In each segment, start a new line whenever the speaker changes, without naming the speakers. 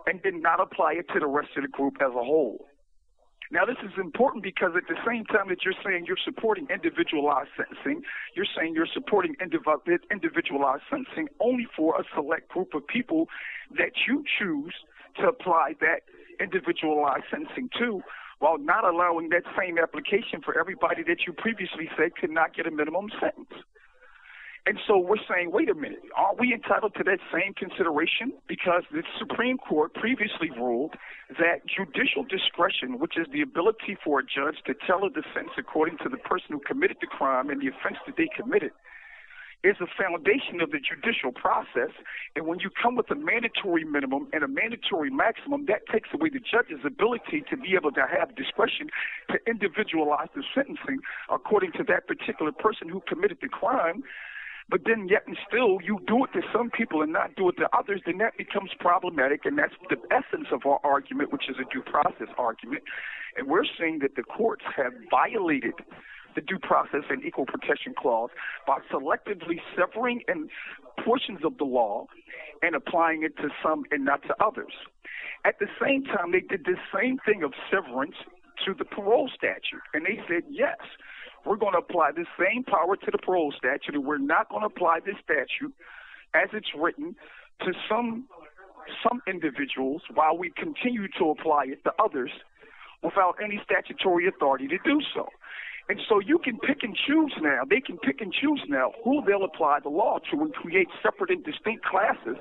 and then not apply it to the rest of the group as a whole. Now, this is important because at the same time that you're saying you're supporting individualized sentencing, you're saying you're supporting individualized sentencing only for a select group of people that you choose to apply that individualized sentencing to, while not allowing that same application for everybody that you previously said could not get a minimum sentence. And so we're saying, wait a minute, aren't we entitled to that same consideration? Because the Supreme Court previously ruled that judicial discretion, which is the ability for a judge to tailor the sentence according to the person who committed the crime and the offense that they committed, is the foundation of the judicial process. And when you come with a mandatory minimum and a mandatory maximum, that takes away the judge's ability to be able to have discretion to individualize the sentencing according to that particular person who committed the crime. But then yet and still you do it to some people and not do it to others, then that becomes problematic, and that's the essence of our argument, which is a due process argument. And we're saying that the courts have violated the due process and equal protection clause by selectively severing portions of the law and applying it to some and not to others. At the same time, they did this same thing of severance to the parole statute, and they said, yes, we're going to apply the same power to the parole statute, and we're not going to apply this statute as it's written to some individuals while we continue to apply it to others without any statutory authority to do so. And so you can pick and choose now. They can pick and choose now who they'll apply the law to and create separate and distinct classes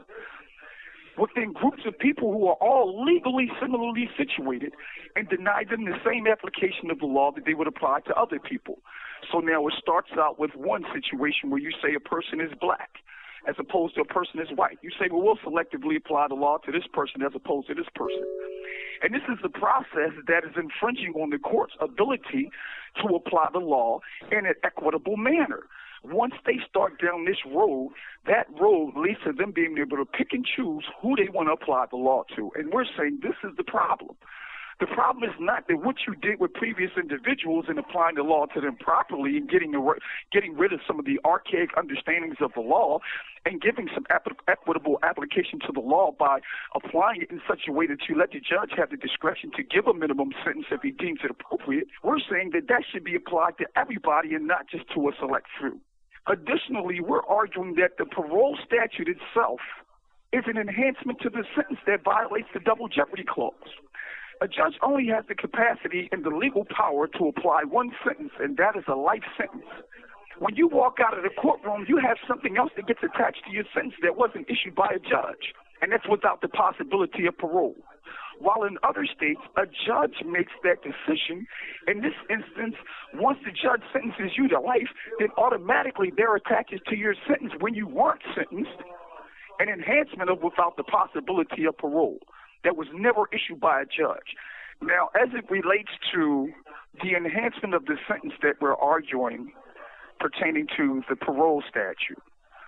within groups of people who are all legally similarly situated and deny them the same application of the law that they would apply to other people. So now it starts out with one situation where you say a person is black as opposed to a person is white. You say, well, we'll selectively apply the law to this person as opposed to this person. And this is the process that is infringing on the court's ability to apply the law in an equitable manner. Once they start down this road, that road leads to them being able to pick and choose who they want to apply the law to. And we're saying this is the problem. The problem is not that what you did with previous individuals in applying the law to them properly and getting rid of some of the archaic understandings of the law and giving some equitable application to the law by applying it in such a way that you let the judge have the discretion to give a minimum sentence if he deems it appropriate. We're saying that that should be applied to everybody and not just to a select few. Additionally, we're arguing that the parole statute itself is an enhancement to the sentence that violates the double jeopardy clause. A judge only has the capacity and the legal power to apply one sentence, and that is a life sentence. When you walk out of the courtroom, you have something else that gets attached to your sentence that wasn't issued by a judge, and that's without the possibility of parole. While in other states, a judge makes that decision. In this instance, once the judge sentences you to life, then automatically there attaches to your sentence when you weren't sentenced an enhancement of without the possibility of parole that was never issued by a judge. Now, as it relates to the enhancement of the sentence that we're arguing pertaining to the parole statute,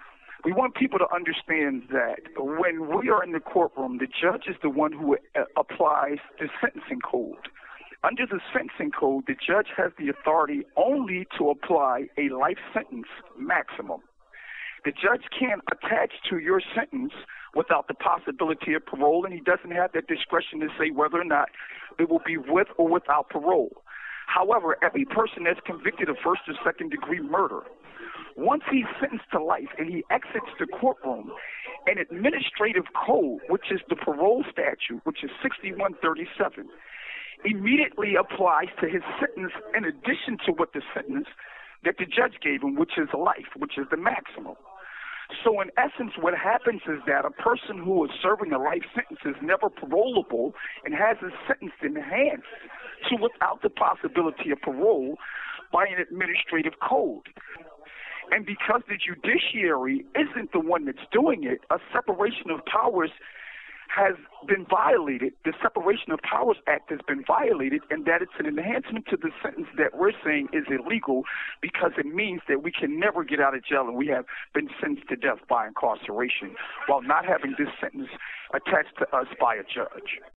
we want people to understand that when we are in the courtroom, the judge is the one who applies the sentencing code. Under the sentencing code, the judge has the authority only to apply a life sentence maximum. The judge can't attach to your sentence without the possibility of parole, and he doesn't have that discretion to say whether or not it will be with or without parole. However, every person that's convicted of first or second degree murder, once he's sentenced to life and he exits the courtroom, an administrative code, which is the parole statute, which is 6137, immediately applies to his sentence in addition to what the sentence that the judge gave him, which is life, which is the maximum. So in essence, what happens is that a person who is serving a life sentence is never parolable and has his sentence enhanced to without the possibility of parole by an administrative code. And because the judiciary isn't the one that's doing it, a separation of powers has been violated. The Separation of Powers Act has been violated, and that it's an enhancement to the sentence that we're saying is illegal because it means that we can never get out of jail and we have been sentenced to death by incarceration while not having this sentence attached to us by a judge.